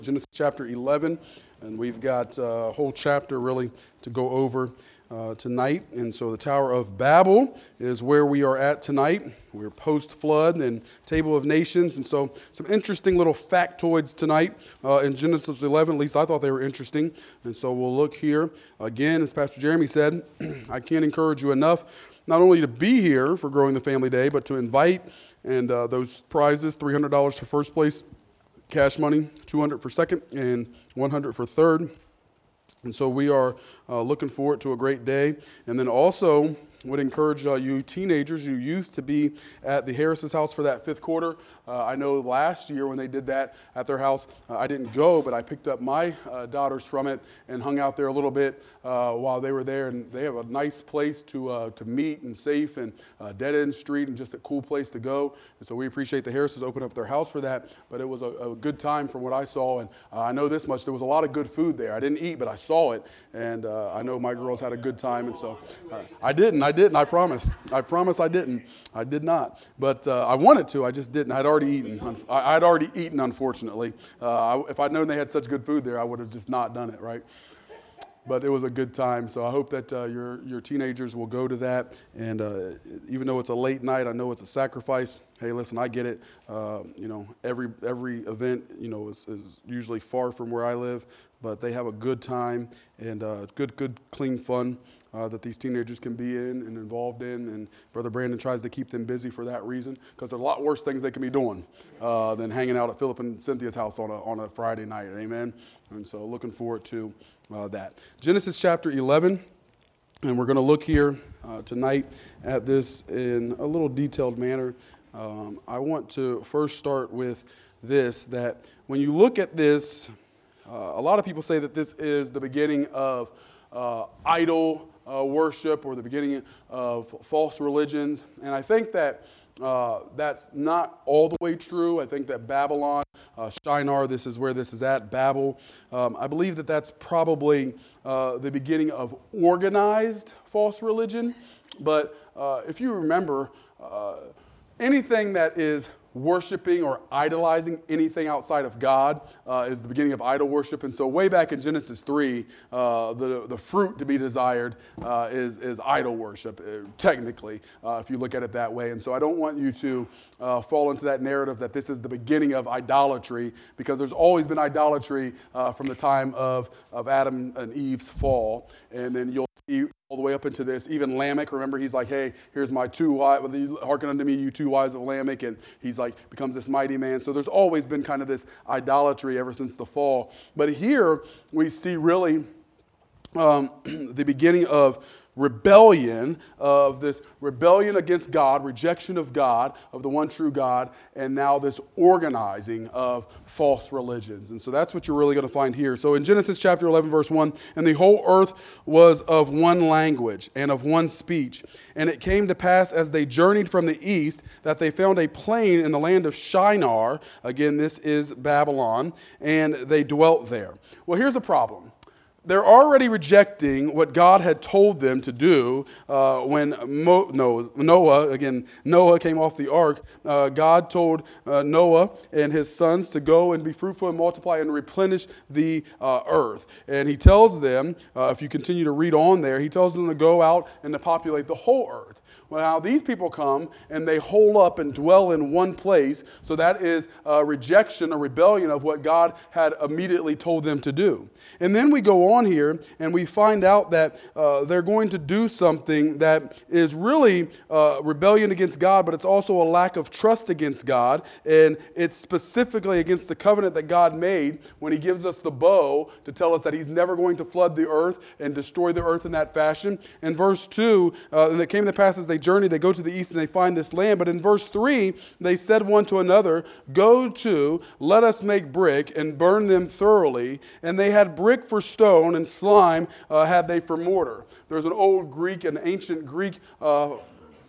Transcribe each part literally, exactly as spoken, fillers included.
Genesis chapter eleven, and we've got a whole chapter really to go over uh, tonight. And so the Tower of Babel is where we are at tonight. We're post-flood and Table of Nations, and so some interesting little factoids tonight uh, in Genesis eleven. At least I thought they were interesting. And so we'll look here again, as Pastor Jeremy said. I can't encourage you enough not only to be here for Growing the Family Day, but to invite. And uh, those prizes: three hundred dollars for first place cash money, two hundred dollars for second, and one hundred dollars for third. And so we are uh, looking forward to a great day. And then also would encourage uh, you teenagers, you youth, to be at the Harris's house for that fifth quarter. Uh, I know last year when they did that at their house, uh, I didn't go, but I picked up my uh, daughters from it and hung out there a little bit uh, while they were there. And they have a nice place to uh, to meet and safe, and uh, dead end street, and just a cool place to go. And so we appreciate the Harris's open up their house for that. But it was a, a good time from what I saw. And uh, I know this much: there was a lot of good food there. I didn't eat, but I saw it, and uh, I know my girls had a good time. And so uh, I didn't. I didn't. I promise. I promise I didn't. I did not. But uh, I wanted to. I just didn't. I'd already eaten. I, I'd already eaten, unfortunately. Uh, I, if I'd known they had such good food there, I would have just not done it, right? But it was a good time. So I hope that uh, your your teenagers will go to that. And uh, even though it's a late night, I know it's a sacrifice. Hey, listen, I get it. Uh, you know, every every event, you know, is, is usually far from where I live, but they have a good time, and uh, it's good, good, clean fun uh, that these teenagers can be in and involved in. And Brother Brandon tries to keep them busy for that reason, because there's a lot worse things they can be doing uh, than hanging out at Philip and Cynthia's house on a on a Friday night. Amen. And so looking forward to uh, that. Genesis chapter eleven. And we're going to look here uh, tonight at this in a little detailed manner. Um, I want to first start with this, that when you look at this, uh, a lot of people say that this is the beginning of uh, idol uh, worship, or the beginning of false religions. And I think that uh, that's not all the way true. I think that Babylon, uh, Shinar, this is where this is at, Babel. Um, I believe that that's probably uh, the beginning of organized false religion. But uh, if you remember, uh, anything that is worshiping or idolizing anything outside of God uh, is the beginning of idol worship. And so way back in Genesis three, uh, the, the fruit to be desired uh, is, is idol worship, uh, technically, uh, if you look at it that way. And so I don't want you to uh, fall into that narrative that this is the beginning of idolatry, because there's always been idolatry uh, from the time of, of Adam and Eve's fall. And then you'll see all the way up into this. Even Lamech, remember, he's like, hey, here's my two wives, hearken unto me, you two wives of Lamech. And he's like, becomes this mighty man. So there's always been kind of this idolatry ever since the fall. But here we see really um, the beginning of rebellion, of this rebellion against God, rejection of God, of the one true God, and now this organizing of false religions. And so that's what you're really going to find here. So in Genesis chapter eleven, verse one, and the whole earth was of one language and of one speech. And it came to pass as they journeyed from the east that they found a plain in the land of Shinar. Again, this is Babylon, and they dwelt there. Well, here's the problem. They're already rejecting what God had told them to do uh, when Mo- Noah, Noah, again, Noah came off the ark. Uh, God told uh, Noah and his sons to go and be fruitful and multiply and replenish the uh, earth. And he tells them, uh, if you continue to read on there, he tells them to go out and to populate the whole earth. Well, now these people come and they hole up and dwell in one place. So that is a rejection, a rebellion of what God had immediately told them to do. And then we go on here and we find out that uh, they're going to do something that is really uh, rebellion against God, but it's also a lack of trust against God. And it's specifically against the covenant that God made when he gives us the bow to tell us that he's never going to flood the earth and destroy the earth in that fashion. In verse two, uh, and it came to pass as they journey, they go to the east and they find this land. But in verse three, they said one to another, go to, let us make brick and burn them thoroughly. And they had brick for stone and slime uh, had they for mortar. There's an old Greek, an ancient Greek uh,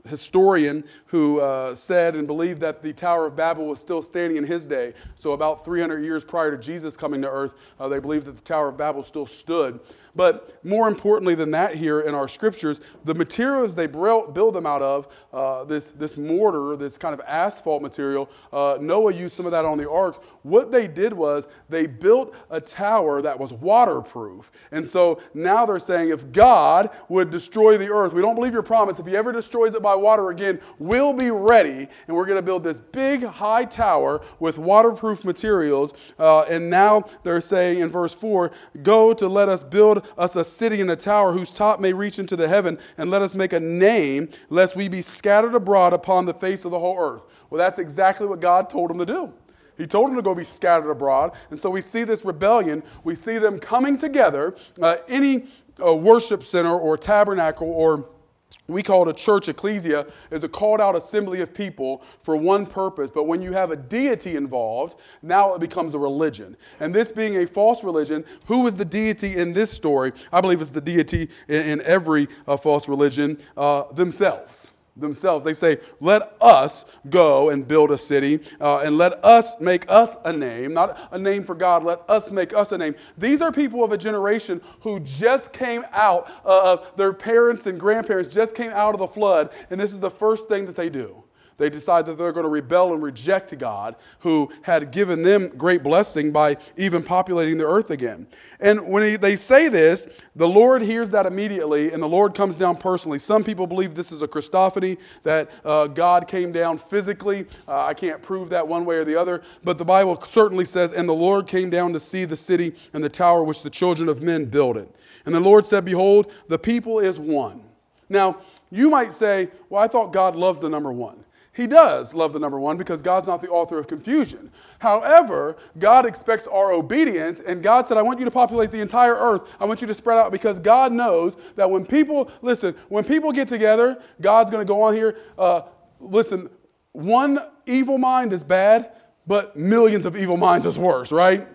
historian who uh, said and believed that the Tower of Babel was still standing in his day. So about three hundred years prior to Jesus coming to earth, uh, they believed that the Tower of Babel still stood. But more importantly than that here in our scriptures, the materials they build them out of, uh, this, this mortar, this kind of asphalt material, uh, Noah used some of that on the ark. What they did was they built a tower that was waterproof. And so now they're saying if God would destroy the earth, we don't believe your promise, if he ever destroys it by water again, we'll be ready. And we're going to build this big high tower with waterproof materials. Uh, and now they're saying in verse four, go to let us build us a city in a tower whose top may reach into the heaven, and let us make a name, lest we be scattered abroad upon the face of the whole earth. Well, that's exactly what God told them to do. He told them to go be scattered abroad. And so we see this rebellion. We see them coming together. Uh, any uh, worship center or tabernacle, or we call it a church, ecclesia, is a called out assembly of people for one purpose. But when you have a deity involved, now it becomes a religion. And this being a false religion, who is the deity in this story? I believe it's the deity in, in every uh, false religion, uh, themselves. Themselves. They say, let us go and build a city uh, and let us make us a name, not a name for God. Let us make us a name. These are people of a generation who just came out of their parents and grandparents, just came out of the flood. And this is the first thing that they do. They decide that they're going to rebel and reject God, who had given them great blessing by even populating the earth again. And when he, they say this, the Lord hears that immediately, and the Lord comes down personally. Some people believe this is a Christophany, that uh, God came down physically. Uh, I can't prove that one way or the other, but the Bible certainly says, and the Lord came down to see the city and the tower which the children of men builded. And the Lord said, behold, the people is one. Now, you might say, well, I thought God loves the number one. He does love the number one because God's not the author of confusion. However, God expects our obedience, and God said, I want you to populate the entire earth. I want you to spread out, because God knows that when people, listen, when people get together, God's going to go on here. Uh, listen, one evil mind is bad, but millions of evil minds is worse, right?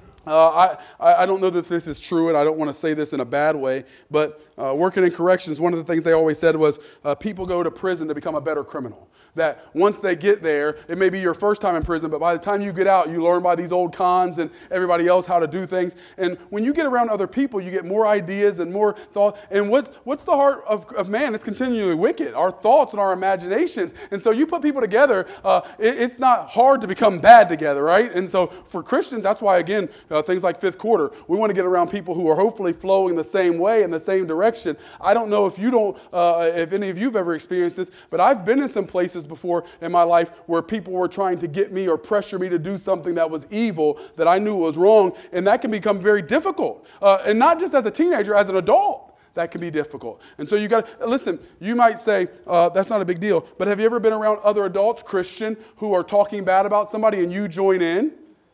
Uh, I, I don't know that this is true, and I don't want to say this in a bad way, but uh, working in corrections, one of the things they always said was uh, people go to prison to become a better criminal. That once they get there, it may be your first time in prison, but by the time you get out, you learn by these old cons and everybody else how to do things. And when you get around other people, you get more ideas and more thought. And what's, what's the heart of, of man? It's continually wicked, our thoughts and our imaginations. And so you put people together, uh, it, it's not hard to become bad together, right? And so for Christians, that's why, again, uh, things like fifth quarter, we want to get around people who are hopefully flowing the same way in the same direction. I don't know if you don't, uh, if any of you have ever experienced this, but I've been in some places before in my life where people were trying to get me or pressure me to do something that was evil that I knew was wrong, and that can become very difficult. Uh, and not just as a teenager, as an adult, that can be difficult. And so you got to, listen, you might say, uh, that's not a big deal, but have you ever been around other adults, Christian, who are talking bad about somebody and you join in?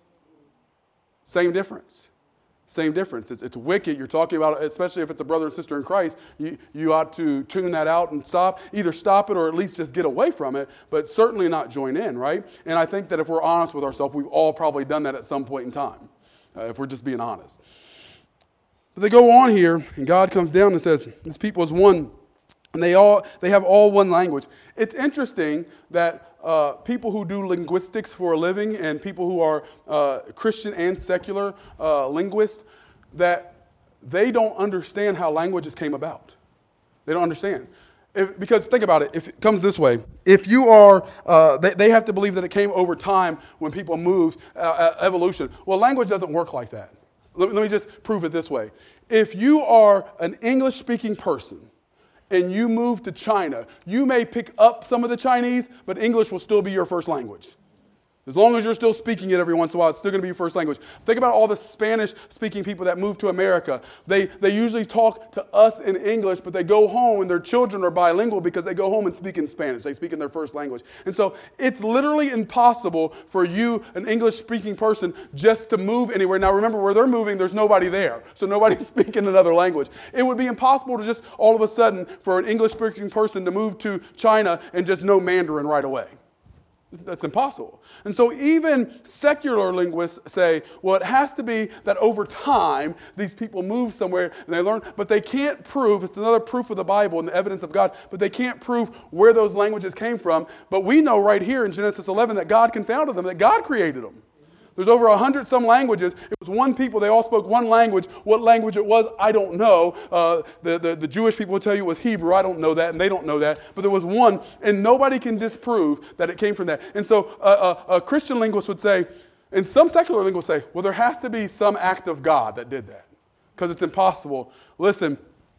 Same difference. Same difference. It's, it's wicked. You're talking about, especially if it's a brother and sister in Christ, you, you ought to tune that out and stop. Either stop it or at least just get away from it, but certainly not join in, right? And I think that if we're honest with ourselves, we've all probably done that at some point in time, uh, if we're just being honest. But they go on here, and God comes down and says, this people is one, and they all they have all one language. It's interesting that Uh, people who do linguistics for a living and people who are uh, Christian and secular uh, linguists, that they don't understand how languages came about. They don't understand. If, because think about it, if it comes this way, if you are, uh, they, they have to believe that it came over time when people moved, uh, evolution. Well, language doesn't work like that. Let, let me just prove it this way. If you are an English-speaking person, and you move to China, you may pick up some of the Chinese, but English will still be your first language. As long as you're still speaking it every once in a while, it's still going to be your first language. Think about all the Spanish-speaking people that move to America. They, they usually talk to us in English, but they go home and their children are bilingual because they go home and speak in Spanish. They speak in their first language. And so it's literally impossible for you, an English-speaking person, just to move anywhere. Now remember, where they're moving, there's nobody there. So nobody's speaking another language. It would be impossible to just all of a sudden for an English-speaking person to move to China and just know Mandarin right away. That's impossible. And so even secular linguists say, well, it has to be that over time, these people move somewhere and they learn, but they can't prove, it's another proof of the Bible and the evidence of God, but they can't prove where those languages came from. But we know right here in Genesis eleven that God confounded them, that God created them. There's over a hundred some languages. It was one people. They all spoke one language. What language it was, I don't know. Uh, the, the, the Jewish people will tell you it was Hebrew. I don't know that, and they don't know that. But there was one, and nobody can disprove that it came from that. And so uh, a, a Christian linguist would say, and some secular linguists say, well, there has to be some act of God that did that, because it's impossible. Listen,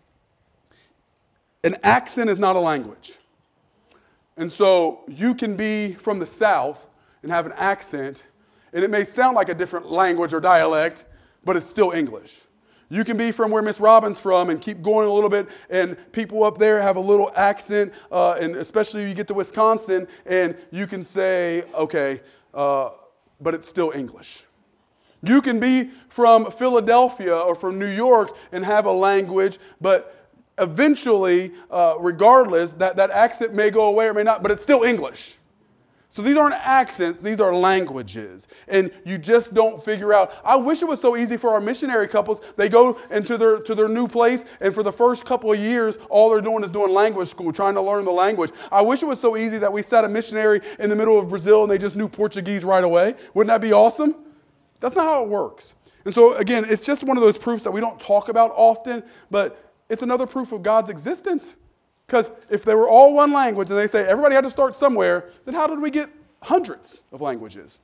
an accent is not a language. And so you can be from the South and have an accent, and it may sound like a different language or dialect, but it's still English. You can be from where Miss Robin's from and keep going a little bit, and people up there have a little accent, uh, and especially you get to Wisconsin, and you can say, okay, uh, but it's still English. You can be from Philadelphia or from New York and have a language, but eventually, uh, regardless, that, that accent may go away or may not, but it's still English. So these aren't accents, these are languages. And you just don't figure out. I wish it was so easy for our missionary couples. They go into their to their new place, and for the first couple of years, all they're doing is doing language school, trying to learn the language. I wish it was so easy that we sat a missionary in the middle of Brazil and they just knew Portuguese right away. Wouldn't that be awesome? That's not how it works. And so again, it's just one of those proofs that we don't talk about often, but it's another proof of God's existence. Because if they were all one language and they say everybody had to start somewhere, then how did we get hundreds of languages?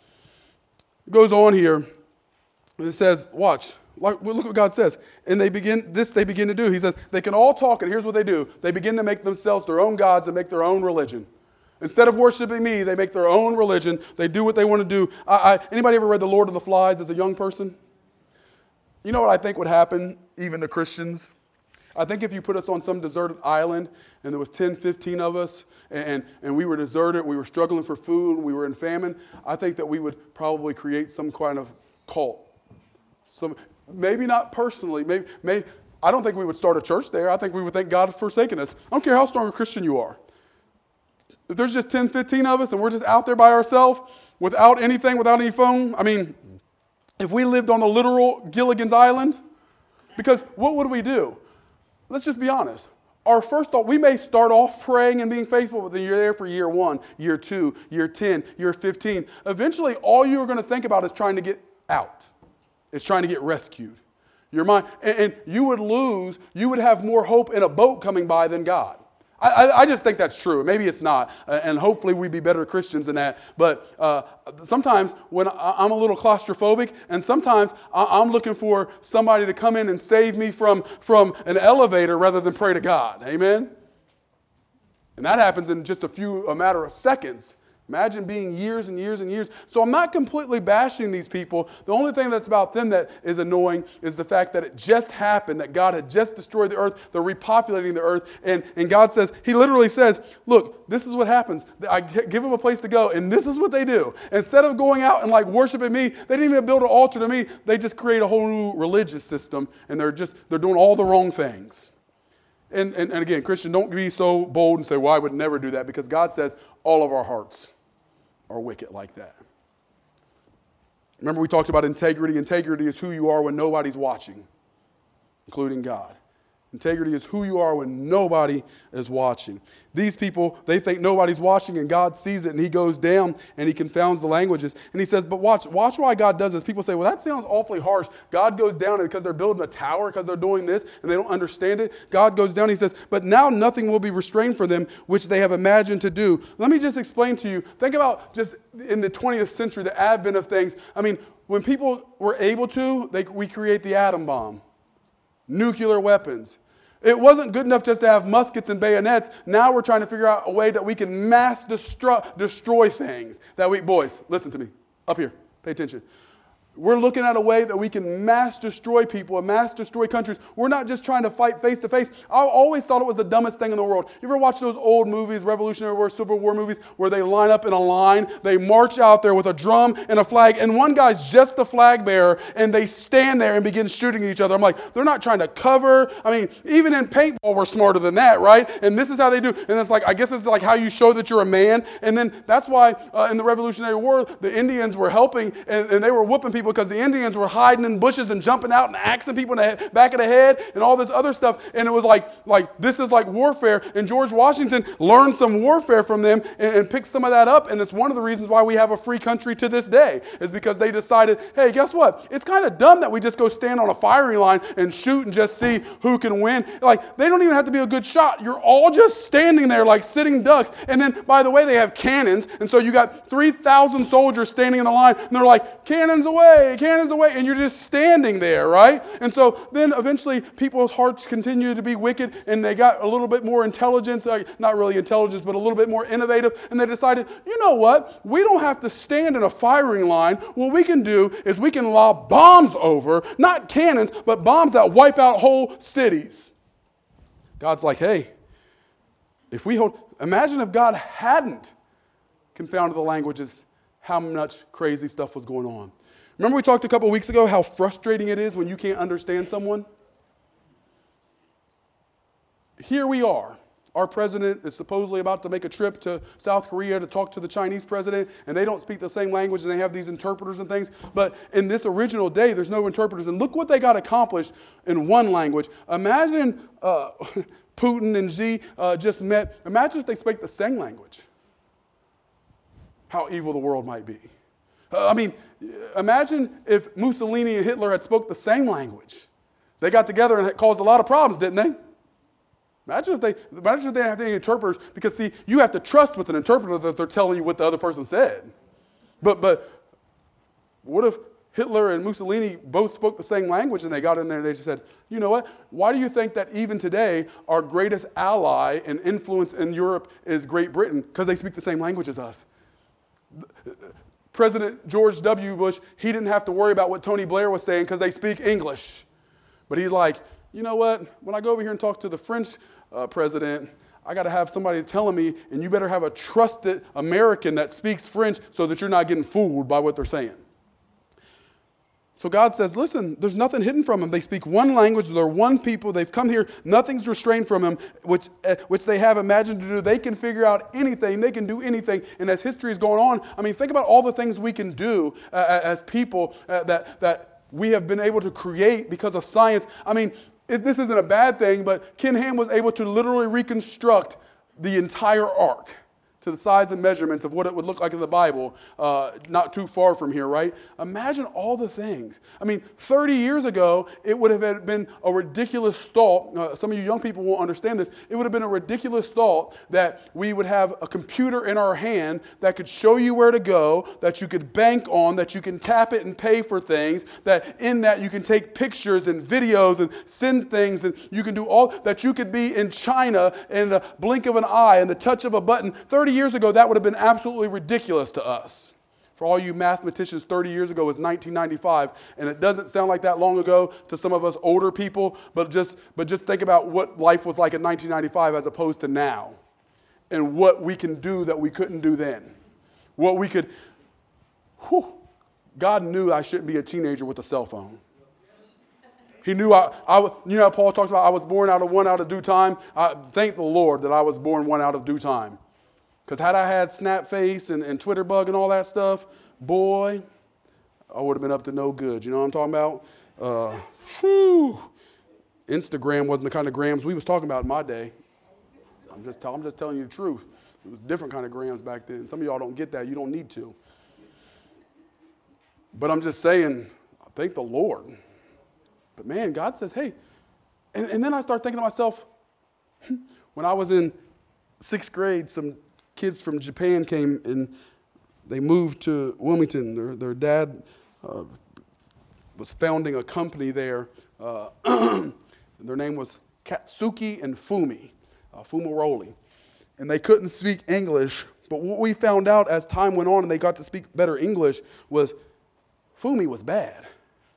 It goes on here. And it says, watch, look what God says. And they begin, this they begin to do. He says, they can all talk, and here's what they do. They begin to make themselves their own gods and make their own religion. Instead of worshiping me, they make their own religion. They do what they want to do. I, I, anybody ever read The Lord of the Flies as a young person? You know what I think would happen even to Christians? I think if you put us on some deserted island and there was ten, fifteen of us and, and we were deserted, we were struggling for food, we were in famine, I think that we would probably create some kind of cult. Some, maybe not personally. Maybe, maybe, I don't think we would start a church there. I think we would thank God for forsaking us. I don't care how strong a Christian you are. If there's just ten, fifteen of us and we're just out there by ourselves without anything, without any phone, I mean, if we lived on a literal Gilligan's Island, because what would we do? Let's just be honest. Our first thought, we may start off praying and being faithful, but then you're there for year one, year two, year ten, year fifteen. Eventually, all you're going to think about is trying to get out. It's trying to get rescued. Your mind, and, and you would lose, you would have more hope in a boat coming by than God. I, I, I just think that's true. Maybe it's not, uh, and hopefully we'd be better Christians than that. But uh, sometimes when I, I'm a little claustrophobic, and sometimes I, I'm looking for somebody to come in and save me from, from an elevator rather than pray to God. Amen? And that happens in just a few, a matter of seconds. Imagine being years and years and years. So I'm not completely bashing these people. The only thing that's about them that is annoying is the fact that it just happened, that God had just destroyed the earth. They're repopulating the earth. And, and God says, he literally says, look, this is what happens. I give them a place to go, and this is what they do. Instead of going out and like worshiping me, they didn't even build an altar to me. They just create a whole new religious system, and they're just, they're doing all the wrong things. And, and, and again, Christian, don't be so bold and say, well, I would never do that, because God says all of our hearts are wicked like that. Remember, we talked about integrity. Integrity is who you are when nobody's watching, including God. Integrity is who you are when nobody is watching. These people, they think nobody's watching, and God sees it, and he goes down and he confounds the languages. And he says, but watch, watch why God does this. People say, well, that sounds awfully harsh. God goes down because they're building a tower, because they're doing this, and they don't understand it. God goes down, he says, but now nothing will be restrained for them, which they have imagined to do. Let me just explain to you. Think about just in the twentieth century, the advent of things. I mean, when people were able to, they, we create the atom bomb, nuclear weapons. It wasn't good enough just to have muskets and bayonets. Now we're trying to figure out a way that we can mass destroy, destroy things. That we, boys, listen to me. Up here, pay attention. We're looking at a way that we can mass destroy people and mass destroy countries. We're not just trying to fight face to face. I always thought it was the dumbest thing in the world. You ever watch those old movies, Revolutionary War, Civil War movies, where they line up in a line, they march out there with a drum and a flag, and one guy's just the flag bearer, and they stand there and begin shooting each other. I'm like, they're not trying to cover. I mean, even in paintball, we're smarter than that, right? And this is how they do. And it's like, I guess it's like how you show that you're a man. And then that's why uh, in the Revolutionary War, the Indians were helping, and, and they were whooping people because the Indians were hiding in bushes and jumping out and axing people in the head, back of the head and all this other stuff. And it was like, like this is like warfare. And George Washington learned some warfare from them and, and picked some of that up. And it's one of the reasons why we have a free country to this day, is because they decided, hey, guess what? It's kind of dumb that we just go stand on a firing line and shoot and just see who can win. Like, they don't even have to be a good shot. You're all just standing there like sitting ducks. And then, by the way, they have cannons. And so you got three thousand soldiers standing in the line, and they're like, cannons away, cannons away. And you're just standing there, right? And so then eventually people's hearts continue to be wicked, and they got a little bit more intelligence, like not really intelligence, but a little bit more innovative. And they decided, you know what? We don't have to stand in a firing line. What we can do is we can lob bombs over, not cannons, but bombs that wipe out whole cities. God's like, hey, if we hold, imagine if God hadn't confounded the languages, how much crazy stuff was going on. Remember we talked a couple of weeks ago how frustrating it is when you can't understand someone? Here we are. Our president is supposedly about to make a trip to South Korea to talk to the Chinese president, and they don't speak the same language, and they have these interpreters and things. But in this original day, there's no interpreters. And look what they got accomplished in one language. Imagine uh, Putin and Xi uh, just met. Imagine if they spoke the same language. How evil the world might be. Uh, I mean, imagine if Mussolini and Hitler had spoke the same language. They got together and it caused a lot of problems, didn't they? Imagine if they imagine if they didn't have any interpreters, because see, you have to trust with an interpreter that they're telling you what the other person said. But but what if Hitler and Mussolini both spoke the same language and they got in there and they just said, you know what? Why do you think that even today our greatest ally and influence in Europe is Great Britain? Because they speak the same language as us. President George W. Bush, he didn't have to worry about what Tony Blair was saying because they speak English. But he's like, you know what? When I go over here and talk to the French uh, president, I got to have somebody telling me, and you better have a trusted American that speaks French so that you're not getting fooled by what they're saying. So God says, listen, there's nothing hidden from them. They speak one language. They're one people. They've come here. Nothing's restrained from them, which, uh, which they have imagined to do. They can figure out anything. They can do anything. And as history is going on, I mean, think about all the things we can do uh, as people uh, that, that we have been able to create because of science. I mean, it, this isn't a bad thing, but Ken Ham was able to literally reconstruct the entire ark to the size and measurements of what it would look like in the Bible, uh, not too far from here, right? Imagine all the things. I mean, thirty years ago, it would have been a ridiculous thought. Uh, some of you young people won't understand this. It would have been a ridiculous thought that we would have a computer in our hand that could show you where to go, that you could bank on, that you can tap it and pay for things, that in that you can take pictures and videos and send things, and you can do all, that you could be in China in the blink of an eye and the touch of a button. thirty years ago, that would have been absolutely ridiculous to us. For all you mathematicians, thirty years ago was nineteen ninety-five, and it doesn't sound like that long ago to some of us older people, but just, but just think about what life was like in nineteen ninety-five as opposed to now, and what we can do that we couldn't do then. What we could, whew, God knew I shouldn't be a teenager with a cell phone. He knew I, I, you know how Paul talks about I was born out of one out of due time? I thank the Lord that I was born one out of due time. Because had I had Snapface and, and Twitter bug and all that stuff, boy, I would have been up to no good. You know what I'm talking about? Uh, whew. Instagram wasn't the kind of grams we was talking about in my day. I'm just, tell, I'm just telling you the truth. It was a different kind of grams back then. Some of y'all don't get that. You don't need to. But I'm just saying, thank the Lord. But man, God says, hey. And, and then I start thinking to myself, when I was in sixth grade, some kids from Japan came and they moved to Wilmington. Their, their dad uh, was founding a company there. Uh, their name was Katsuki and Fumi, uh, Fumaroli. And they couldn't speak English. But what we found out as time went on and they got to speak better English was Fumi was bad.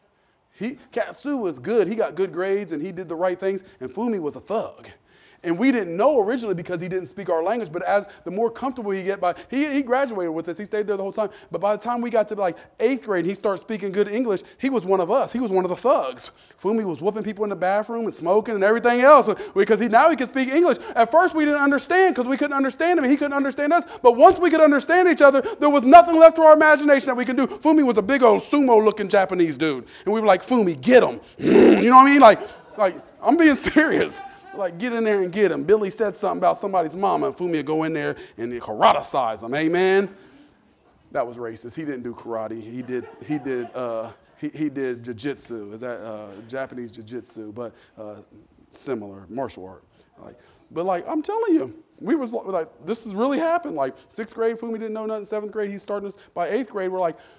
He, Katsu was good. He got good grades and he did the right things. And Fumi was a thug. And we didn't know originally because he didn't speak our language. But as the more comfortable he get by, he, he graduated with us. He stayed there the whole time. But by the time we got to like eighth grade and he started speaking good English, he was one of us. He was one of the thugs. Fumi was whooping people in the bathroom and smoking and everything else because he now he could speak English. At first we didn't understand because we couldn't understand him and he couldn't understand us. But once we could understand each other, there was nothing left to our imagination that we could do. Fumi was a big old sumo-looking Japanese dude. And we were like, Fumi, get him. You know what I mean? Like, like I'm being serious. Like, get in there and get him. Billy said something about somebody's mama, and Fumi would go in there and karate-size him. Amen? That was racist. He didn't do karate. He did, he did, uh, he, he did jiu-jitsu. Is that uh, Japanese jiu-jitsu, but uh, similar, martial art. Like, but, like, I'm telling you, we was like, this has really happened. Like, sixth grade, Fumi didn't know nothing. Seventh grade, he's starting us. By eighth grade, we're like,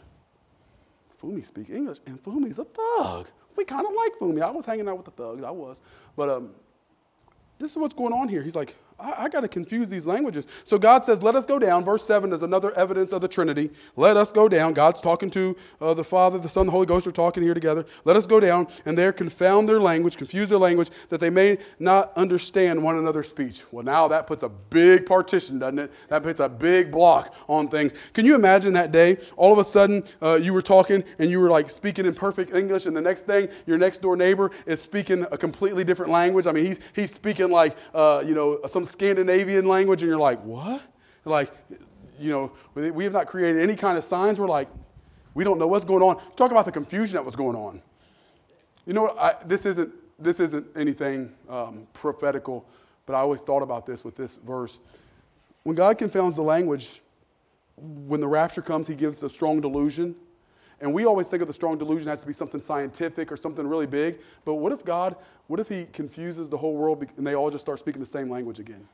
Fumi speak English, and Fumi's a thug. We kind of like Fumi. I was hanging out with the thugs. I was. But, um, this is what's going on here. He's like, I, I got to confuse these languages. So God says, let us go down. Verse seven is another evidence of the Trinity. Let us go down. God's talking to uh, the Father, the Son, the Holy Ghost are talking here together. Let us go down and there confound their language, confuse their language, that they may not understand one another's speech. Well, now that puts a big partition, doesn't it? That puts a big block on things. Can you imagine that day? All of a sudden, uh, you were talking and you were like speaking in perfect English, and the next thing, your next door neighbor is speaking a completely different language. I mean, he's, he's speaking like, uh, you know, some Scandinavian language, and you're like, what? Like, you know, we have not created any kind of signs. We're like, we don't know what's going on. Talk about the confusion that was going on. You know what? I, this isn't this isn't anything um, prophetical, but I always thought about this with this verse. When God confounds the language, when the rapture comes, he gives a strong delusion. And we always think of the strong delusion has to be something scientific or something really big. But what if God, what if he confuses the whole world and they all just start speaking the same language again?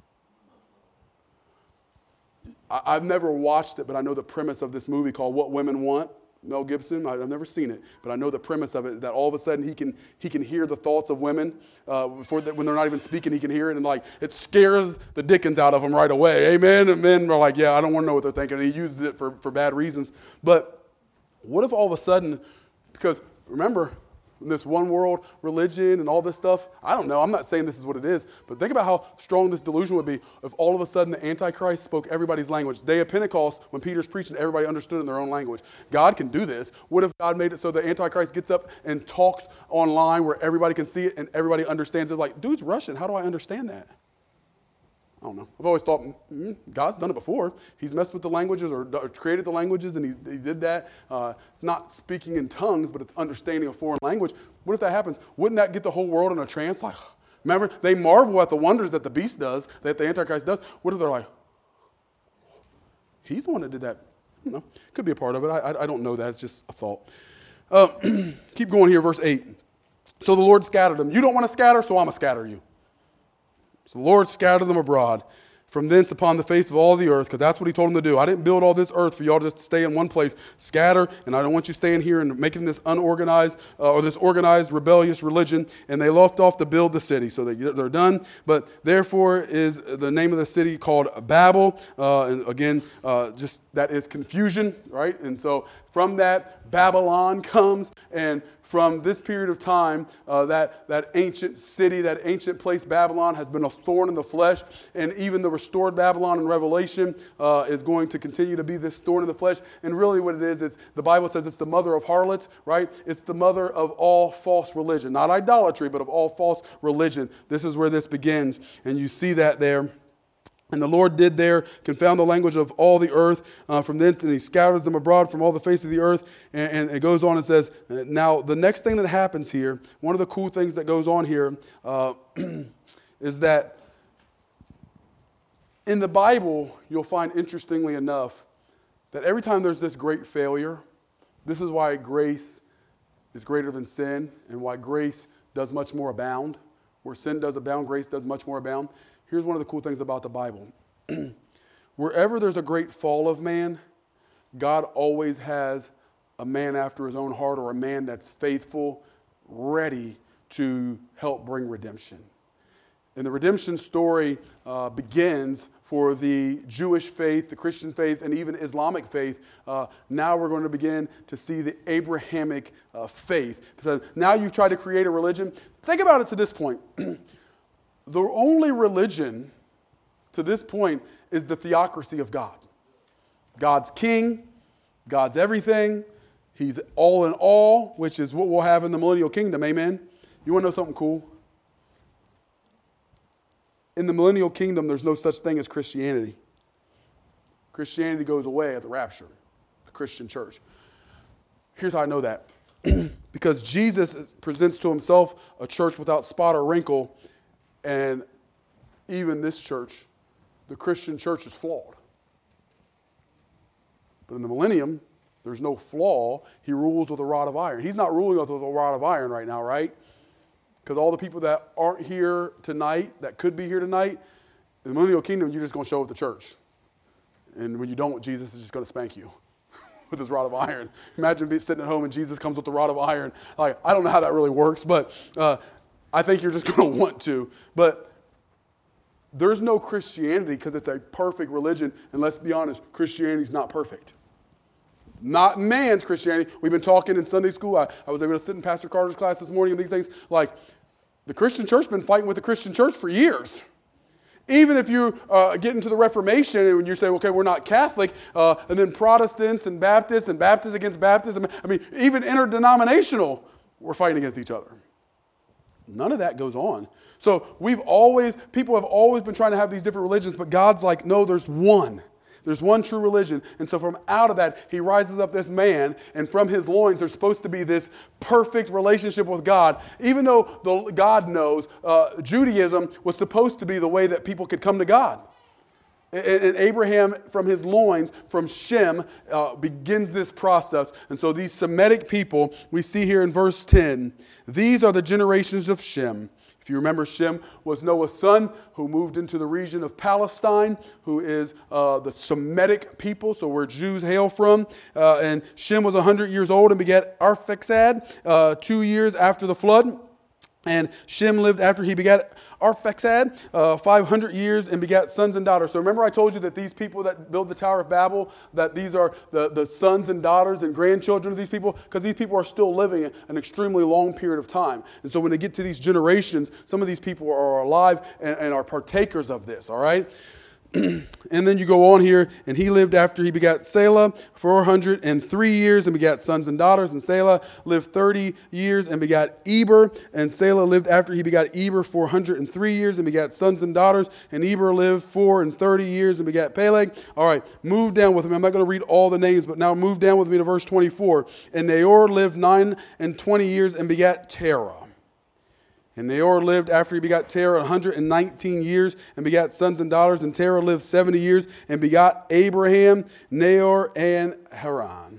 I've never watched it, but I know the premise of this movie called What Women Want, Mel Gibson. I've never seen it, but I know the premise of it, that all of a sudden he can he can hear the thoughts of women uh, before the, when they're not even speaking, he can hear it, and like it scares the dickens out of them right away. Amen? And men are like, yeah, I don't want to know what they're thinking, and he uses it for, for bad reasons. But what if all of a sudden, because remember, this one world religion and all this stuff, I don't know, I'm not saying this is what it is, but think about how strong this delusion would be if all of a sudden the Antichrist spoke everybody's language. Day of Pentecost, when Peter's preaching, everybody understood in their own language. God can do this. What if God made it so the Antichrist gets up and talks online where everybody can see it and everybody understands it? Like, dude's Russian, how do I understand that? I don't know. I've always thought, mm, God's done it before. He's messed with the languages or, or created the languages, and he's, he did that. Uh, it's not speaking in tongues, but it's understanding a foreign language. What if that happens? Wouldn't that get the whole world in a trance? Like, remember, they marvel at the wonders that the beast does, that the Antichrist does. What if they're like, he's the one that did that? I don't know. Could be a part of it. I, I, I don't know that. It's just a thought. Uh, keep going here, verse eight. So the Lord scattered them. You don't want to scatter, so I'm going to scatter you. So the Lord scattered them abroad from thence upon the face of all the earth, because that's what he told them to do. I didn't build all this earth for y'all just to stay in one place. Scatter, and I don't want you staying here and making this unorganized uh, or this organized, rebellious religion. And they left off to build the city, so they, they're done. But therefore is the name of the city called Babel. Uh, and again, uh, just that is confusion, right? And so from that, Babylon comes, and from this period of time, uh, that, that ancient city, that ancient place, Babylon, has been a thorn in the flesh. And even the restored Babylon in Revelation uh, is going to continue to be this thorn in the flesh. And really what it is, is the Bible says it's the mother of harlots, right? It's the mother of all false religion. Not idolatry, but of all false religion. This is where this begins. And you see that there. And the Lord did there confound the language of all the earth uh, from thence, and he scatters them abroad from all the face of the earth. And, and it goes on and says, now the next thing that happens here, one of the cool things that goes on here uh, is that in the Bible, you'll find, interestingly enough, that every time there's this great failure, this is why grace is greater than sin, and why grace does much more abound. Where sin does abound, grace does much more abound. Here's one of the cool things about the Bible. Wherever there's a great fall of man, God always has a man after his own heart, or a man that's faithful, ready to help bring redemption. And the redemption story uh, begins for the Jewish faith, the Christian faith, and even Islamic faith. Uh, now we're going to begin to see the Abrahamic uh, faith. So now you've tried to create a religion. Think about it to this point. The only religion to this point is the theocracy of God. God's king, God's everything. He's all in all, which is what we'll have in the millennial kingdom. Amen? You want to know something cool? In the millennial kingdom, there's no such thing as Christianity. Christianity goes away at the rapture, the Christian church. Here's how I know that. Because Jesus presents to himself a church without spot or wrinkle, and even this church, the Christian church, is flawed. But in the millennium, there's no flaw. He rules with a rod of iron. He's not ruling with a rod of iron right now, right? Because all the people that aren't here tonight, that could be here tonight, in the millennial kingdom, you're just going to show up at the church. And when you don't, Jesus is just going to spank you with his rod of iron. Imagine being sitting at home and Jesus comes with the rod of iron. Like, I don't know how that really works, but uh, I think you're just going to want to. But there's no Christianity because it's a perfect religion. And let's be honest, Christianity is not perfect. Not man's Christianity. We've been talking in Sunday school. I, I was able to sit in Pastor Carter's class this morning and these things. Like, the Christian church has been fighting with the Christian church for years. Even if you uh, get into the Reformation and when you say, okay, we're not Catholic, uh, and then Protestants and Baptists and Baptists against Baptists, I mean, even interdenominational, we're fighting against each other. None of that goes on. So we've always, people have always been trying to have these different religions, but God's like, no, there's one. There's one true religion. And so from out of that, he rises up this man, and from his loins, there's supposed to be this perfect relationship with God. Even though the, God knows uh, Judaism was supposed to be the way that people could come to God. And, and Abraham, from his loins, from Shem, uh, begins this process. And so these Semitic people, we see here in verse ten, these are the generations of Shem. If you remember, Shem was Noah's son who moved into the region of Palestine, who is uh, the Semitic people, so where Jews hail from. Uh, and Shem was one hundred years old and begat Arphaxad uh, two years after the flood. And Shem lived after he begat Arphaxad uh, five hundred years and begat sons and daughters. So remember I told you that these people that build the Tower of Babel, that these are the, the sons and daughters and grandchildren of these people? Because these people are still living an extremely long period of time. And so when they get to these generations, some of these people are alive and, and are partakers of this, all right? And then you go on here, and he lived after he begat Selah four hundred three years and begat sons and daughters. And Selah lived thirty years and begat Eber. And Selah lived after he begat Eber four hundred three years and begat sons and daughters. And Eber lived four and thirty years and begat Peleg. All right, move down with me. I'm not going to read all the names, but now move down with me to verse twenty-four. And Nahor lived nine and twenty years and begat Terah. And Nahor lived after he begot Terah one hundred nineteen years and begat sons and daughters. And Terah lived seventy years and begot Abraham, Nahor, and Haran.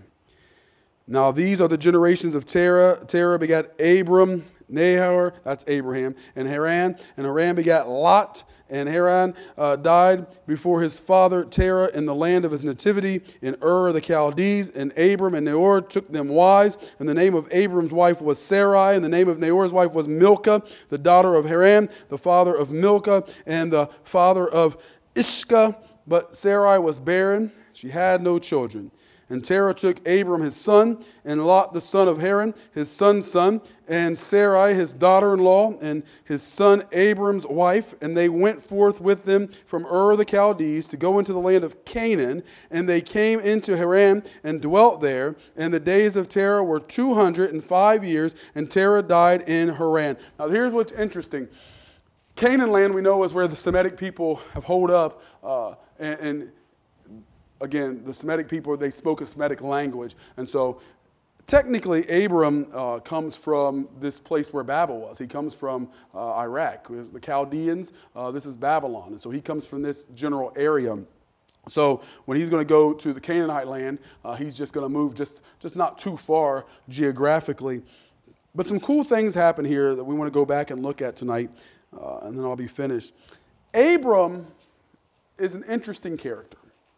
Now these are the generations of Terah. Terah begat Abram, Nahor, that's Abraham, and Haran. And Haran begat Lot. And Haran uh, died before his father Terah in the land of his nativity in Ur of the Chaldees. And Abram and Nahor took them wives. And the name of Abram's wife was Sarai. And the name of Nahor's wife was Milcah, the daughter of Haran, the father of Milcah, and the father of Ishka. But Sarai was barren. She had no children. And Terah took Abram his son, and Lot the son of Haran, his son's son, and Sarai his daughter-in-law, and his son Abram's wife. And they went forth with them from Ur of the Chaldees to go into the land of Canaan. And they came into Haran and dwelt there. And the days of Terah were two hundred five years, and Terah died in Haran. Now here's what's interesting. Canaan land we know is where the Semitic people have holed up, uh, and, and Again, the Semitic people, they spoke a Semitic language. And so technically, Abram uh, comes from this place where Babel was. He comes from uh, Iraq. It was the Chaldeans. Uh, this is Babylon. And so he comes from this general area. So when he's going to go to the Canaanite land, uh, he's just going to move just, just not too far geographically. But some cool things happen here that we want to go back and look at tonight, uh, and then I'll be finished. Abram is an interesting character.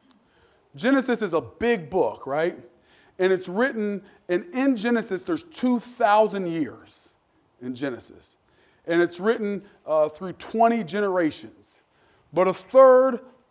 Genesis is a big book, right? And it's written, and in Genesis, there's two thousand years in Genesis. And it's written uh, through twenty generations. But a third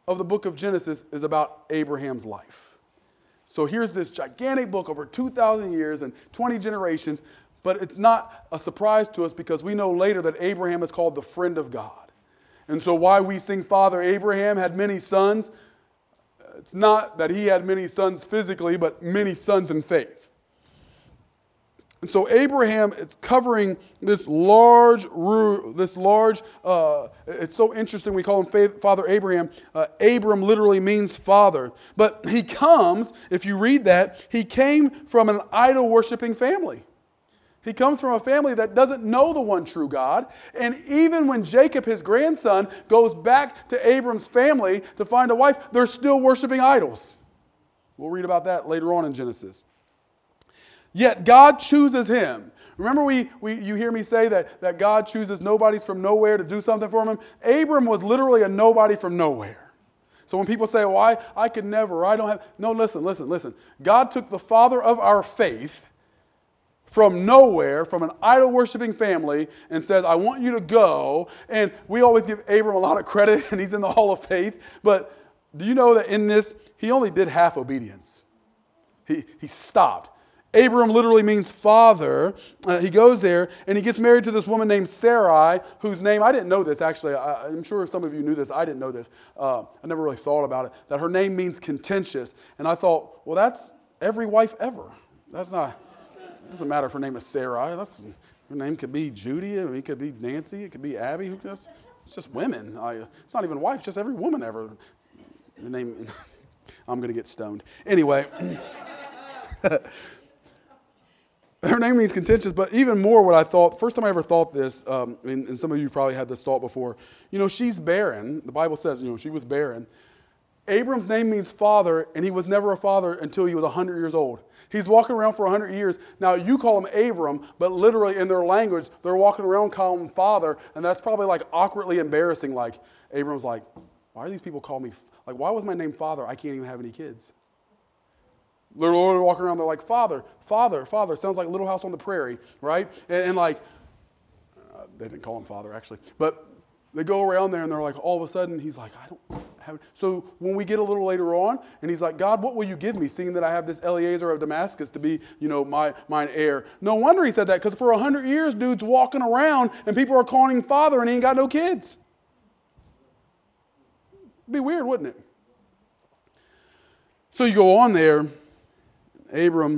of the book of Genesis is about Abraham's life. So here's this gigantic book over two thousand years and twenty generations, but it's not a surprise to us because we know later that Abraham is called the friend of God. And so why we sing Father Abraham had many sons, it's not that he had many sons physically, but many sons in faith. And so Abraham, it's covering this large, this large, uh, it's so interesting we call him faith, Father Abraham. Uh, Abram literally means father. But he comes, if you read that, he came from an idol-worshiping family. He comes from a family that doesn't know the one true God. And even when Jacob, his grandson, goes back to Abram's family to find a wife, they're still worshiping idols. We'll read about that later on in Genesis. Yet God chooses him. Remember we, we you hear me say that, that God chooses nobodies from nowhere to do something for him? Abram was literally a nobody from nowhere. So when people say, well, I, I could never, I don't have... No, listen, listen, listen. God took the father of our faith from nowhere, from an idol-worshiping family, and says, I want you to go. And we always give Abram a lot of credit, and he's in the Hall of Faith. But do you know that in this, he only did half obedience? He, he stopped. Abram literally means father. Uh, he goes there and he gets married to this woman named Sarai, whose name, I didn't know this actually. I, I'm sure some of you knew this. I didn't know this. Uh, I never really thought about it. That her name means contentious. And I thought, well, that's every wife ever. That's not, it doesn't matter if her name is Sarai. That's, her name could be Judy. I mean, it could be Nancy. It could be Abby. Who knows? It's just women. I, it's not even wife. It's just every woman ever. Your name, I'm going to get stoned. Anyway. Her name means contentious, but even more what I thought, first time I ever thought this, um, and, and some of you probably had this thought before, you know, she's barren. The Bible says, you know, she was barren. Abram's name means father, and he was never a father until he was one hundred years old. He's walking around for one hundred years. Now, you call him Abram, but literally in their language, they're walking around calling him father, and that's probably like awkwardly embarrassing. Like, Abram's like, why do these people call me, like, why was my name father? I can't even have any kids. Literally walking around, they're like, Father, Father, Father. Sounds like Little House on the Prairie, right? And, and like, uh, they didn't call him Father, actually. But they go around there, and they're like, all of a sudden, he's like, I don't have... So when we get a little later on, and he's like, God, what will you give me, seeing that I have this Eliezer of Damascus to be, you know, my mine heir? No wonder he said that, because for a hundred years, dude's walking around, and people are calling him Father, and he ain't got no kids. It'd be weird, wouldn't it? So you go on there... Abram,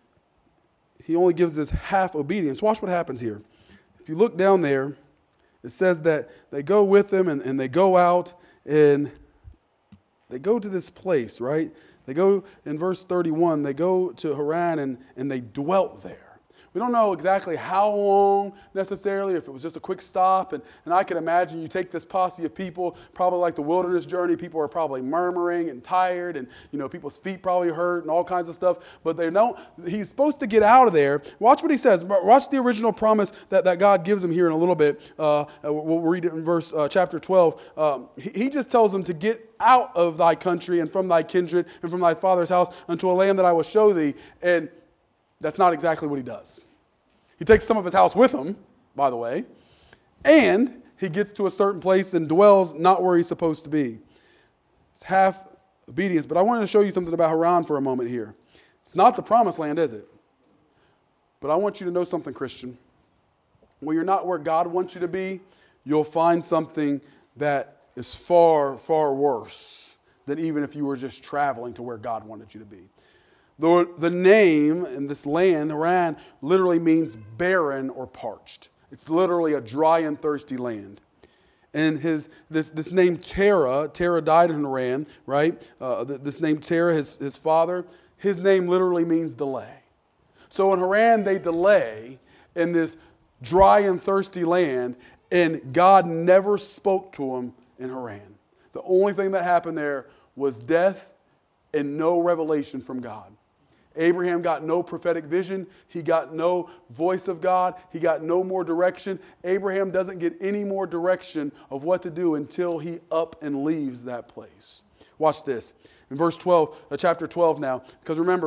he only gives this half obedience. Watch what happens here. If you look down there, it says that they go with him and, and they go out and they go to this place, right? They go, in verse thirty-one, they go to Haran and, and they dwelt there. We don't know exactly how long necessarily, if it was just a quick stop. And, and I can imagine you take this posse of people, probably like the wilderness journey, people are probably murmuring and tired, and you know people's feet probably hurt and all kinds of stuff. But they don't, he's supposed to get out of there. Watch what he says. Watch the original promise that, that God gives him here in a little bit. Uh, we'll read it in verse uh, chapter twelve. Um, he, he just tells them to get out of thy country and from thy kindred and from thy father's house unto a land that I will show thee. And that's not exactly what he does. He takes some of his house with him, by the way, and he gets to a certain place and dwells not where he's supposed to be. It's half obedience, but I wanted to show you something about Haran for a moment here. It's not the promised land, is it? But I want you to know something, Christian. When you're not where God wants you to be, you'll find something that is far, far worse than even if you were just traveling to where God wanted you to be. The, the name in this land, Haran, literally means barren or parched. It's literally a dry and thirsty land. And his this this name Terah, Terah died in Haran, right? Uh, this name Terah, his, his father, his name literally means delay. So in Haran, they delay in this dry and thirsty land, and God never spoke to him in Haran. The only thing that happened there was death and no revelation from God. Abraham got no prophetic vision. He got no voice of God. He got no more direction. Abraham doesn't get any more direction of what to do until he up and leaves that place. Watch this. In verse twelve, uh, chapter twelve now, because remember,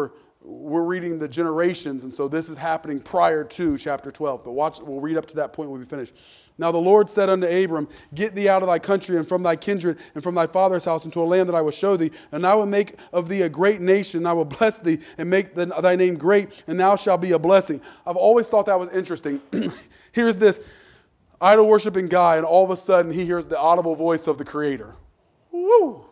we're reading the generations, and so this is happening prior to chapter twelve. But watch, we'll read up to that point when we finish. Now the Lord said unto Abram, get thee out of thy country and from thy kindred and from thy father's house into a land that I will show thee, and I will make of thee a great nation, and I will bless thee and make the, thy name great, and thou shalt be a blessing. I've always thought that was interesting. Here's this idol-worshiping guy, and all of a sudden he hears the audible voice of the Creator. Woo!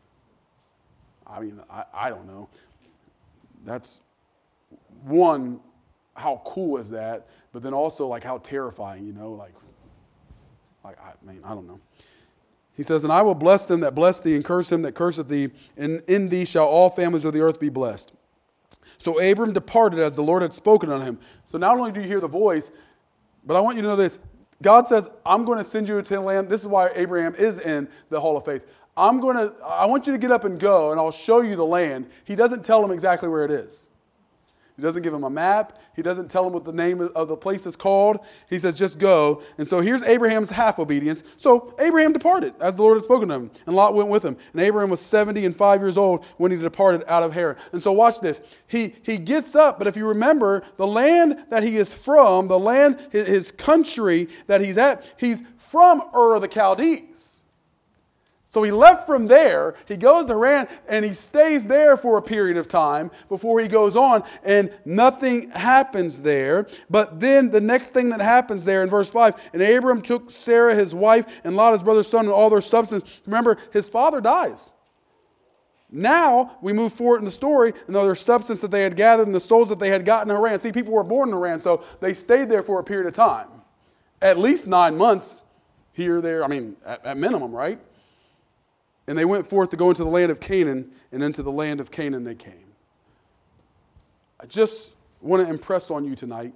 I mean, I, I don't know. That's, one, how cool is that? But then also, like, how terrifying, you know? Like, like I mean, I don't know. He says, and I will bless them that bless thee, and curse him that curseth thee, and in thee shall all families of the earth be blessed. So Abram departed as the Lord had spoken unto him. So not only do you hear the voice, but I want you to know this. God says, I'm going to send you to the land. This is why Abraham is in the Hall of Faith. I'm going to, I want you to get up and go, and I'll show you the land. He doesn't tell him exactly where it is. He doesn't give him a map. He doesn't tell him what the name of the place is called. He says, just go. And so here's Abraham's half obedience. So Abraham departed as the Lord had spoken to him, and Lot went with him. And Abraham was seventy and five years old when he departed out of Haran. And so watch this. He, he gets up, but if you remember, the land that he is from, the land, his, his country that he's at, he's from Ur of the Chaldees. So he left from there, he goes to Haran, and he stays there for a period of time before he goes on, and nothing happens there. But then the next thing that happens there in verse five, and Abram took Sarah his wife, and Lot his brother's son, and all their substance. Remember, his father dies. Now we move forward in the story, and all their substance that they had gathered, and the souls that they had gotten in Haran. See, people were born in Haran, so they stayed there for a period of time. At least nine months, here, there, I mean, at, at minimum, right? And they went forth to go into the land of Canaan, and into the land of Canaan they came. I just want to impress on you tonight,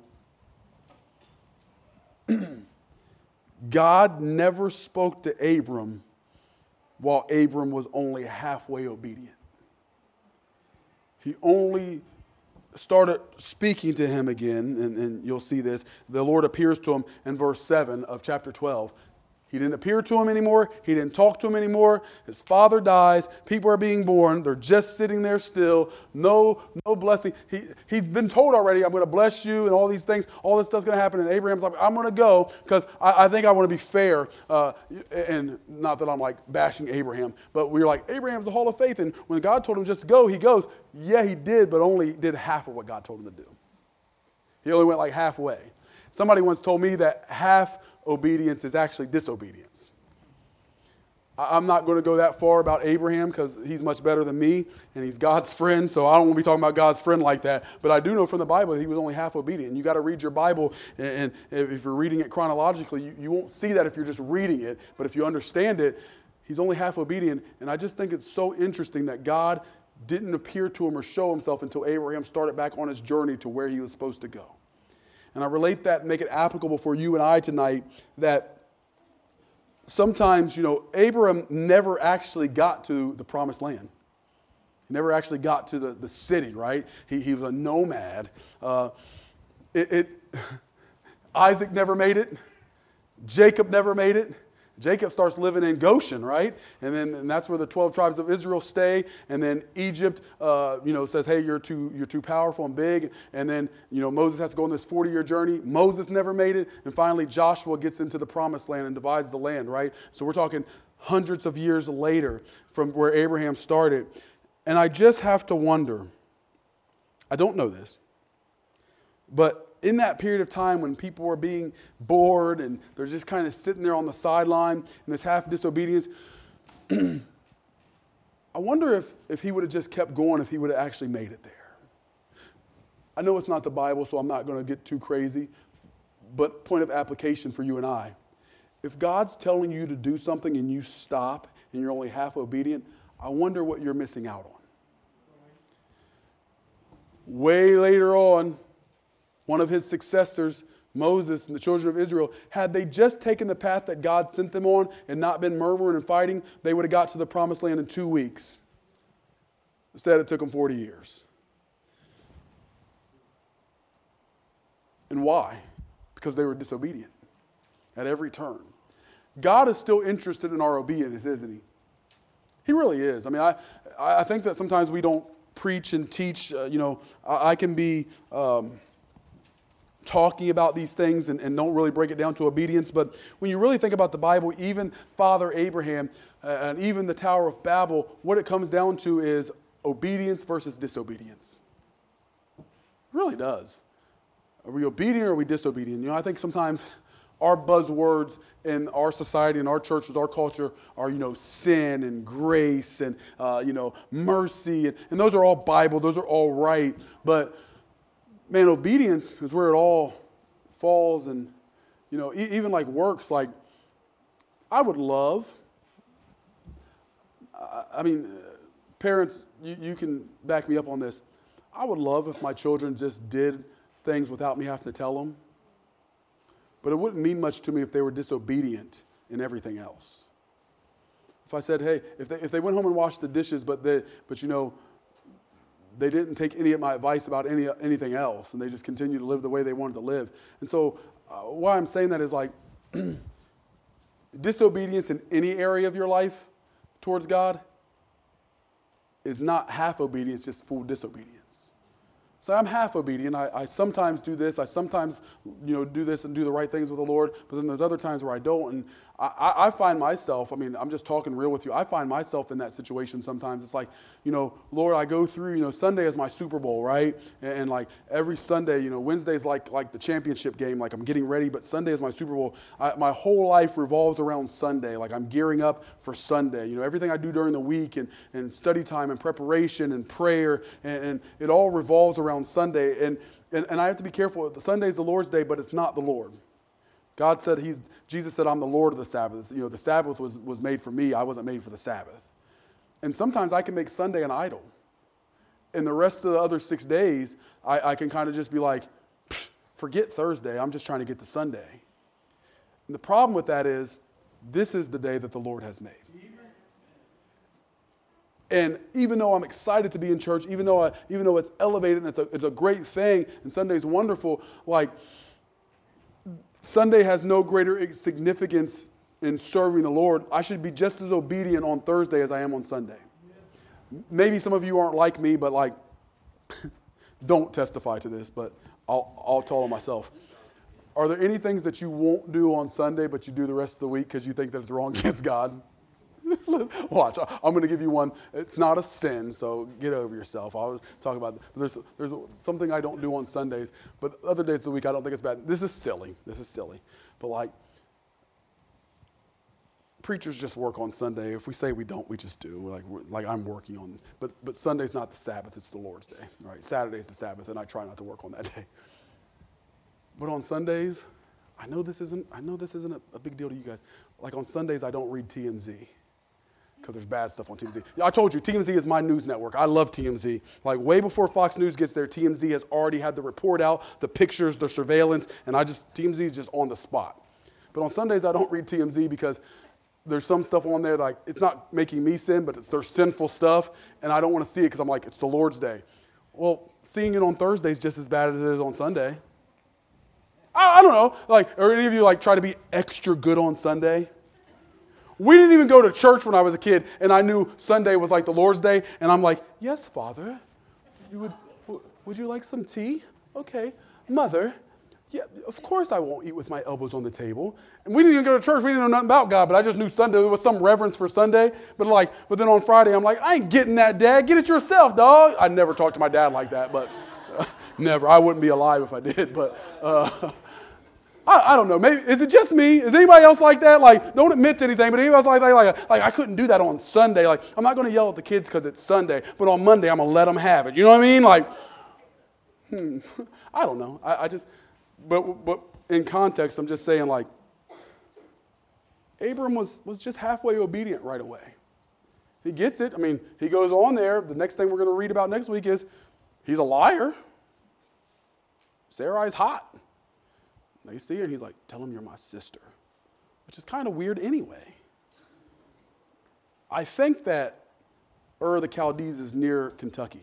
God never spoke to Abram while Abram was only halfway obedient. He only started speaking to him again, and, and you'll see this. The Lord appears to him in verse seven of chapter twelve. He didn't appear to him anymore. He didn't talk to him anymore. His father dies. People are being born. They're just sitting there still. No, no blessing. He, he's been told already, I'm going to bless you and all these things. All this stuff's going to happen. And Abraham's like, I'm going to go because I, I think I want to be fair. Uh, and not that I'm like bashing Abraham, but we're like, Abraham's the Hall of Faith. And when God told him just to go, he goes. Yeah, he did, but only did half of what God told him to do. He only went like halfway. Somebody once told me that half obedience is actually disobedience. I'm not going to go that far about Abraham because he's much better than me and he's God's friend, so I don't want to be talking about God's friend like that. But I do know from the Bible that he was only half obedient. You got to read your Bible, and if you're reading it chronologically, you, you won't see that if you're just reading it. But if you understand it, he's only half obedient. And I just think it's so interesting that God didn't appear to him or show himself until Abraham started back on his journey to where he was supposed to go. And I relate that and make it applicable for you and I tonight that sometimes, you know, Abram never actually got to the promised land. He never actually got to the, the city, right? He, he was a nomad. Uh, it, it Isaac never made it. Jacob never made it. Jacob starts living in Goshen, right? And then and that's where the twelve tribes of Israel stay. And then Egypt, uh, you know, says, hey, you're too you're too powerful and big. And then, you know, Moses has to go on this forty-year journey. Moses never made it. And finally, Joshua gets into the promised land and divides the land, right? So we're talking hundreds of years later from where Abraham started. And I just have to wonder, I don't know this, but in that period of time when people were being bored and they're just kind of sitting there on the sideline and this half disobedience, I wonder if, if he would have just kept going, if he would have actually made it there. I know it's not the Bible, so I'm not going to get too crazy, but point of application for you and I. If God's telling you to do something and you stop and you're only half obedient, I wonder what you're missing out on. Way later on, one of his successors, Moses and the children of Israel, had they just taken the path that God sent them on and not been murmuring and fighting, they would have got to the promised land in two weeks. Instead, it took them forty years. And why? Because they were disobedient at every turn. God is still interested in our obedience, isn't he? He really is. I mean, I, I think that sometimes we don't preach and teach. Uh, you know, I, I can be um, talking about these things and, and don't really break it down to obedience. But when you really think about the Bible, even Father Abraham uh, and even the Tower of Babel, what it comes down to is obedience versus disobedience. It really does. Are we obedient or are we disobedient? You know, I think sometimes our buzzwords in our society, in our churches, our culture are, you know, sin and grace and, uh, you know, mercy. And, and those are all Bible. Those are all right. But, man, obedience is where it all falls. And, you know, e- even like works, like I would love, I, I mean, uh, parents, you, you can back me up on this. I would love if my children just did things without me having to tell them. But it wouldn't mean much to me if they were disobedient in everything else. If I said, hey, if they, if they went home and washed the dishes, but they, but you know, they didn't take any of my advice about any anything else, and they just continued to live the way they wanted to live. And so uh, why I'm saying that is like disobedience in any area of your life towards God is not half obedience, just full disobedience. So I'm half obedient. I, I sometimes do this. I sometimes, you know, do this and do the right things with the Lord. But then there's other times where I don't. And I, I find myself, I mean, I'm just talking real with you. I find myself in that situation sometimes. It's like, you know, Lord, I go through, you know, Sunday is my Super Bowl, right? And, and like every Sunday, you know, Wednesday's like like the championship game. Like I'm getting ready, but Sunday is my Super Bowl. I, my whole life revolves around Sunday. Like I'm gearing up for Sunday. You know, everything I do during the week and, and study time and preparation and prayer, and, and it all revolves around Sunday. And, and and I have to be careful. The Sunday is the Lord's day, but it's not the Lord. God said he's, Jesus said, I'm the Lord of the Sabbath. You know, the Sabbath was, was made for me. I wasn't made for the Sabbath. And sometimes I can make Sunday an idol. And the rest of the other six days, I, I can kind of just be like, forget Thursday. I'm just trying to get to Sunday. And the problem with that is, this is the day that the Lord has made. And even though I'm excited to be in church, even though I, even though it's elevated and it's a, it's a great thing, and Sunday's wonderful, like, Sunday has no greater significance in serving the Lord. I should be just as obedient on Thursday as I am on Sunday. Yeah. Maybe some of you aren't like me, but like, don't testify to this, but I'll, I'll tell on myself. Are there any things that you won't do on Sunday, but you do the rest of the week because you think that it's wrong against God? Watch, I'm going to give you one. It's not a sin, so get over yourself. I always talk about, there's there's something I don't do on Sundays, but other days of the week I don't think it's bad. This is silly. This is silly. But like, preachers just work on Sunday. If we say we don't, we just do. We're like, we're, like I'm working on, but but Sunday's not the Sabbath. It's the Lord's day, right? Saturday's the Sabbath, and I try not to work on that day. But on Sundays, I know this isn't, I know this isn't a, a big deal to you guys. Like on Sundays, I don't read T M Z. Because there's bad stuff on T M Z. I told you, T M Z is my news network. I love T M Z. Like way before Fox News gets there, T M Z has already had the report out, the pictures, the surveillance, and I just, T M Z is just on the spot. But on Sundays, I don't read T M Z because there's some stuff on there, like, it's not making me sin, but it's their sinful stuff, and I don't want to see it because I'm like, it's the Lord's day. Well, seeing it on Thursday is just as bad as it is on Sunday. I, I don't know. Like, are any of you like try to be extra good on Sunday? We didn't even go to church when I was a kid, and I knew Sunday was like the Lord's day, and I'm like, yes, Father, you would, would you like some tea? Okay. Mother, yeah, of course I won't eat with my elbows on the table. And we didn't even go to church. We didn't know nothing about God, but I just knew Sunday. There was some reverence for Sunday. But like, but then on Friday, I'm like, I ain't getting that, Dad. Get it yourself, dog. I never talked to my dad like that, but uh, never. I wouldn't be alive if I did, but... Uh, I, I don't know. Maybe is it just me? Is anybody else like that? Like, don't admit to anything, but anybody else like that? Like, like I couldn't do that on Sunday. Like, I'm not going to yell at the kids because it's Sunday, but on Monday I'm going to let them have it. You know what I mean? Like, hmm, I don't know. I, I just, but but in context, I'm just saying like, Abram was was just halfway obedient right away. He gets it. I mean, he goes on there. The next thing we're going to read about next week is he's a liar. Sarai's hot. They see her, and he's like, tell him you're my sister, which is kind of weird anyway. I think that Ur of the Chaldees is near Kentucky.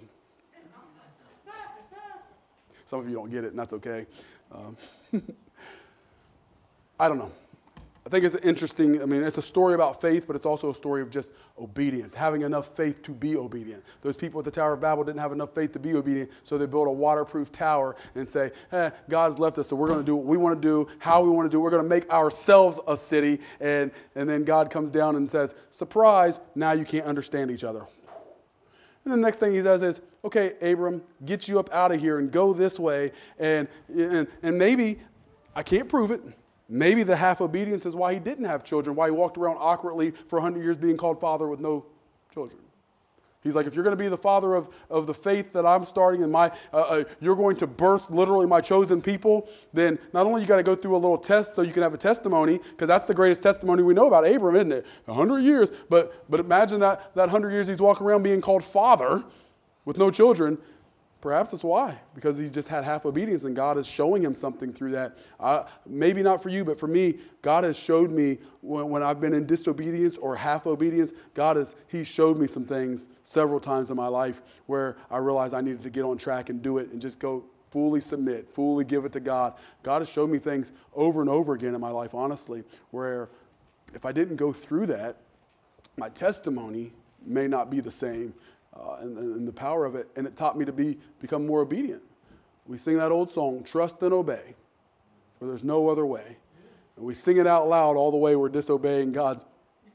Some of you don't get it, and that's okay. Um, I don't know. think it's interesting. I mean, it's a story about faith, but it's also a story of just obedience, having enough faith to be obedient. Those people at the Tower of Babel didn't have enough faith to be obedient, so they built a waterproof tower and say, hey, God's left us, so we're going to do what we want to do, how we want to do it. We're going to make ourselves a city. And, and then God comes down and says, surprise, now you can't understand each other. And the next thing he does is, okay, Abram, get you up out of here and go this way. And, and, and maybe, I can't prove it, maybe the half obedience is why he didn't have children, why he walked around awkwardly for one hundred years being called father with no children. He's like, if you're going to be the father of, of the faith that I'm starting and my, uh, uh, you're going to birth literally my chosen people, then not only you got to go through a little test so you can have a testimony, because that's the greatest testimony we know about Abram, isn't it? one hundred years. But, but imagine that, that one hundred years he's walking around being called father with no children. Perhaps that's why, because he just had half obedience and God is showing him something through that. Uh, maybe not for you, but for me, God has showed me when, when I've been in disobedience or half obedience, God has, he showed me some things several times in my life where I realized I needed to get on track and do it and just go fully submit, fully give it to God. God has showed me things over and over again in my life, honestly, where if I didn't go through that, my testimony may not be the same. Uh, and, and the power of it, and it taught me to be become more obedient. We sing that old song, trust and obey, for there's no other way. And we sing it out loud all the way we're disobeying God's.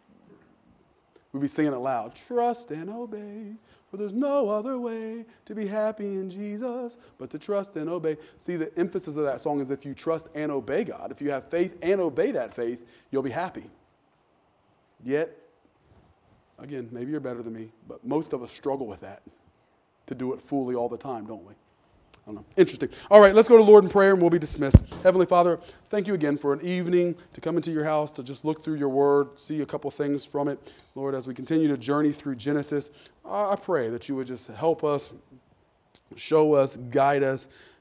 We'd be singing it loud, trust and obey, for there's no other way to be happy in Jesus, but to trust and obey. See, the emphasis of that song is if you trust and obey God, if you have faith and obey that faith, you'll be happy. Yet, again, maybe you're better than me, but most of us struggle with that, to do it fully all the time, don't we? I don't know. Interesting. All right, let's go to Lord in prayer and we'll be dismissed. Heavenly Father, thank you again for an evening to come into your house, to just look through your word, see a couple things from it. Lord, as we continue to journey through Genesis, I pray that you would just help us, show us, guide us,